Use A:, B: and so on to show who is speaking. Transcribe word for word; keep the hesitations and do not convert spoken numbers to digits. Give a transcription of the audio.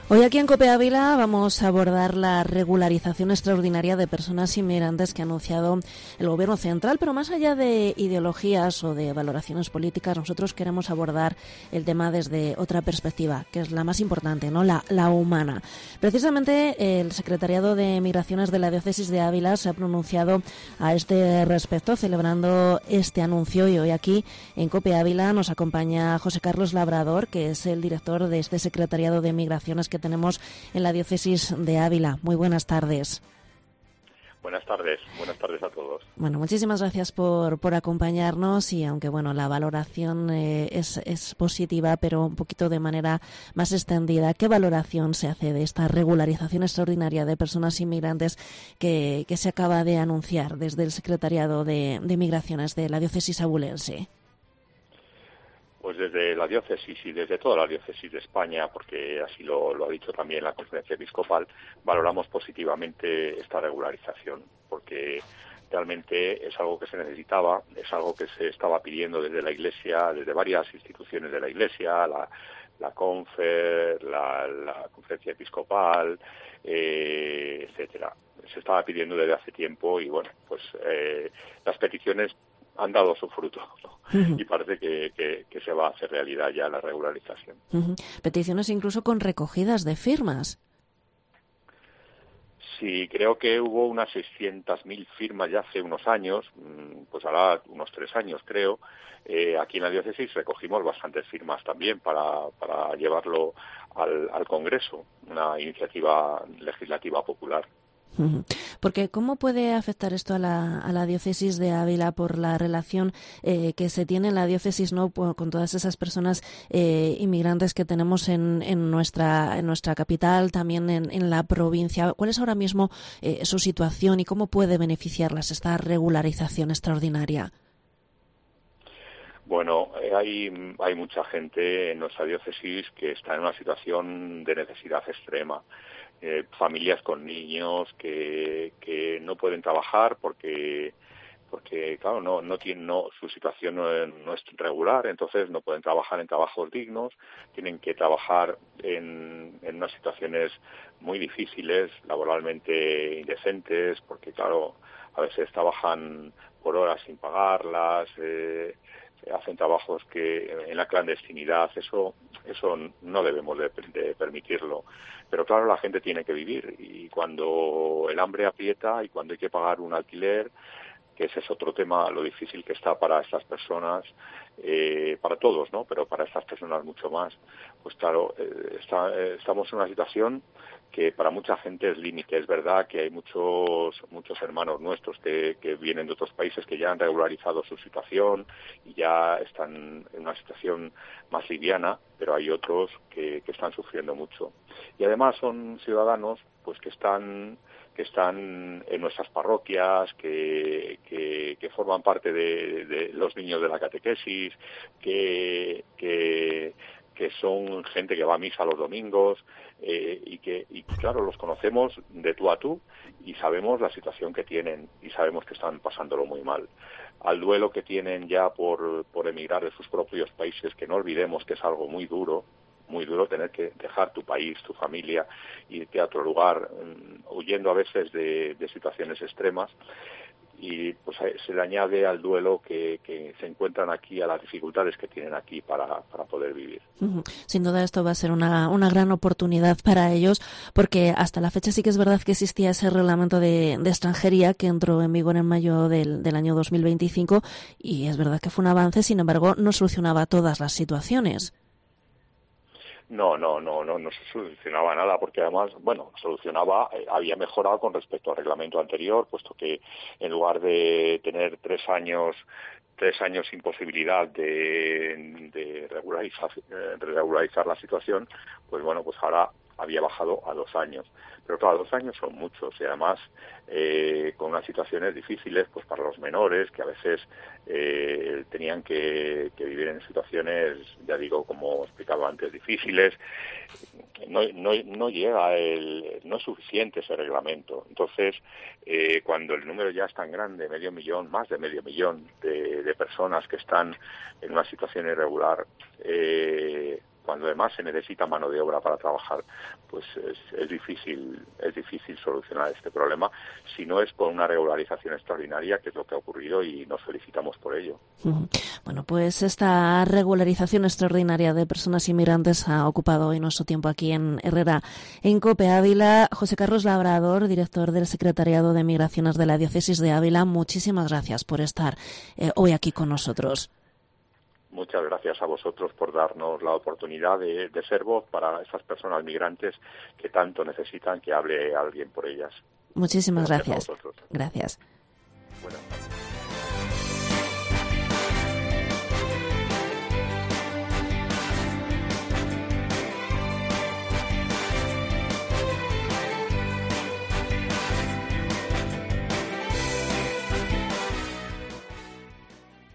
A: Hoy aquí en COPE Ávila vamos a abordar la regularización extraordinaria de personas inmigrantes que ha anunciado el Gobierno central, pero más allá de ideologías o de valoraciones políticas, nosotros queremos abordar el tema desde otra perspectiva, que es la más importante, ¿no? La, la humana. Precisamente el Secretariado de Migraciones de la Diócesis de Ávila se ha pronunciado a este respecto, celebrando este anuncio, y hoy aquí en COPE Ávila nos acompaña José Carlos Labrador, que es el director de este Secretariado de Migraciones que tenemos en la Diócesis de Ávila. Muy buenas tardes.
B: Buenas tardes, buenas tardes a todos.
A: Bueno, muchísimas gracias por, por acompañarnos, y aunque bueno, la valoración eh, es, es positiva, pero un poquito de manera más extendida, ¿qué valoración se hace de esta regularización extraordinaria de personas inmigrantes que, que se acaba de anunciar desde el Secretariado de, de Migraciones de la Diócesis abulense?
B: Pues desde la diócesis y desde toda la diócesis de España, porque así lo, lo ha dicho también la Conferencia Episcopal, valoramos positivamente esta regularización, porque realmente es algo que se necesitaba, es algo que se estaba pidiendo desde la Iglesia, desde varias instituciones de la Iglesia, la, la Confer, la, la Conferencia Episcopal, eh, etcétera. Se estaba pidiendo desde hace tiempo y bueno, pues eh, las peticiones han dado su fruto, ¿no? Uh-huh. Y parece que, que, que se va a hacer realidad ya la regularización.
A: Uh-huh. Peticiones incluso con recogidas de firmas.
B: Sí, creo que hubo unas seiscientas mil firmas ya hace unos años, pues ahora unos tres años creo. Eh, aquí en la diócesis recogimos bastantes firmas también para, para llevarlo al, al Congreso, una iniciativa legislativa popular.
A: Porque ¿cómo puede afectar esto a la, a la diócesis de Ávila por la relación eh, que se tiene en la diócesis, no, con todas esas personas eh, inmigrantes que tenemos en, en nuestra en nuestra capital, también en, en la provincia? ¿Cuál es ahora mismo eh, su situación y cómo puede beneficiarlas esta regularización extraordinaria?
B: Bueno, hay, hay mucha gente en nuestra diócesis que está en una situación de necesidad extrema. Eh, familias con niños que, que no pueden trabajar porque porque claro no no tienen no su situación no, no es regular, entonces no pueden trabajar en trabajos dignos, tienen que trabajar en, en unas situaciones muy difíciles, laboralmente indecentes, porque claro a veces trabajan por horas sin pagarlas, eh, hacen trabajos que en la clandestinidad, eso eso no debemos de, de permitirlo. Pero claro, la gente tiene que vivir, y cuando el hambre aprieta y cuando hay que pagar un alquiler, que ese es otro tema, lo difícil que está para estas personas, eh, para todos, ¿no? Pero para estas personas mucho más, pues claro, eh, está, eh, estamos en una situación que para mucha gente es límite. Es verdad que hay muchos muchos hermanos nuestros que, que vienen de otros países que ya han regularizado su situación y ya están en una situación más liviana, pero hay otros que, que están sufriendo mucho. Y además son ciudadanos pues que están que están en nuestras parroquias, que, que, que forman parte de, de los niños de la catequesis, que, que, que son gente que va a misa los domingos, eh, y que, y claro, los conocemos de tú a tú y sabemos la situación que tienen y sabemos que están pasándolo muy mal. Al duelo que tienen ya por, por emigrar de sus propios países, que no olvidemos que es algo muy duro, muy duro tener que dejar tu país, tu familia, irte a otro lugar, um, huyendo a veces de, de situaciones extremas, y pues se le añade al duelo que, que se encuentran aquí, a las dificultades que tienen aquí para, para poder vivir.
A: Sin duda esto va a ser una, una gran oportunidad para ellos, porque hasta la fecha sí que es verdad que existía ese reglamento de, de extranjería que entró en vigor en mayo del, del año dos mil veinticinco, y es verdad que fue un avance, sin embargo no solucionaba todas las situaciones.
B: No, no, no, no, no se solucionaba nada, porque además, bueno, solucionaba, eh, había mejorado con respecto al reglamento anterior, puesto que en lugar de tener tres años, tres años sin posibilidad de, de regularizar, eh, regularizar la situación, pues bueno, pues ahora había bajado a dos años. Pero claro, dos años son muchos, y además eh, con unas situaciones difíciles pues para los menores, que a veces eh, tenían que, que vivir en situaciones, ya digo, como explicaba antes, difíciles. No, no, no llega, el, no es suficiente ese reglamento. Entonces, eh, cuando el número ya es tan grande, medio millón, más de medio millón de, de personas que están en una situación irregular, eh, cuando además se necesita mano de obra para trabajar, pues es, es difícil es difícil solucionar este problema si no es con una regularización extraordinaria, que es lo que ha ocurrido, y nos felicitamos por ello.
A: Bueno, pues esta regularización extraordinaria de personas inmigrantes ha ocupado hoy nuestro tiempo aquí en Herrera en COPE Ávila. José Carlos Labrador, director del Secretariado de Migraciones de la Diócesis de Ávila, muchísimas gracias por estar eh, hoy aquí con nosotros.
B: Muchas gracias a vosotros por darnos la oportunidad de, de ser voz para esas personas migrantes que tanto necesitan que hable alguien por ellas.
A: Muchísimas gracias.
B: Gracias a vosotros.
A: Gracias.
B: Buenas tardes.